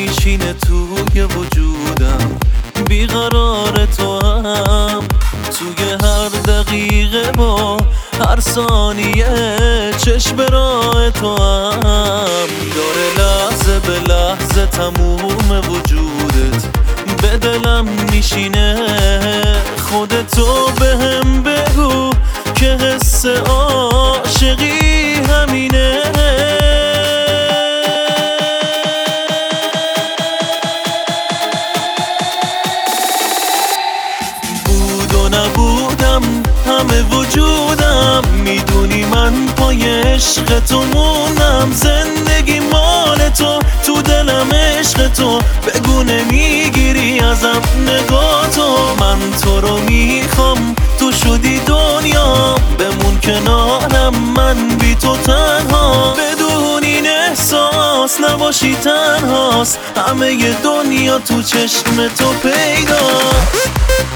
میشینه توی وجودم، بیقرار تو هم توی هر دقیقه با هر ثانیه چشم راه تو هم داره لحظه به لحظه تموم وجودت به دلم میشینه. خودتو بهم بگو که حس عاشقی همینه. بود و نبودم همه وجودم، میدونی من پای عشق تو موندم. زندگی مال تو، تو دلم عشق تو، بگو نمیگیری ازم نگاه تو. من تو رو میخوام، تو شدی دنیا، بمون کنارم من بی تو تنها. بدون این احساس نباشی تنهاست، همه دنیا تو چشم تو پیداست.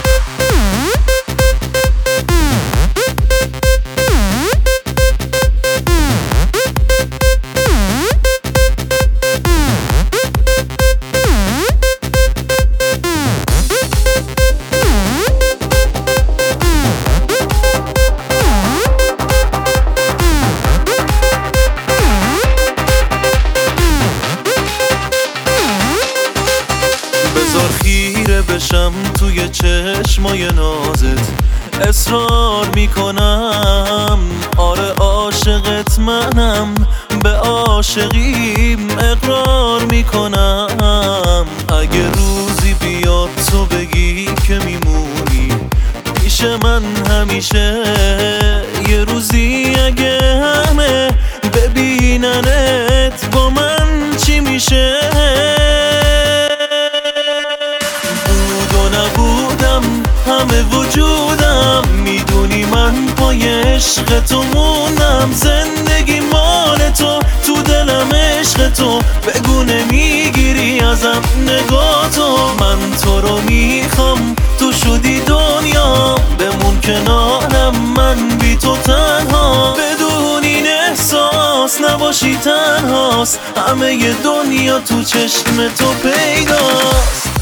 بذار خیره بشم توی چشمای نازت، اصرار میکنم آره عاشقت منم، به عاشقیم اقرار میکنم. اگه روزی بیاد تو بگی که میمونی پیش من همیشه، یه روزی اگه همه ببیننت با من چی میشه؟ همه وجودم، میدونی من پای عشق تو موندم. زندگی مال تو، تو دلم عشق تو، بگو نمیگیری ازم نگاه تو. من تو رو میخوام، تو شدی دنیا، بمون کنارم من بی تو تنها. بدون این احساس نباشی تنهاست، همه دنیا تو چشم تو پیداست.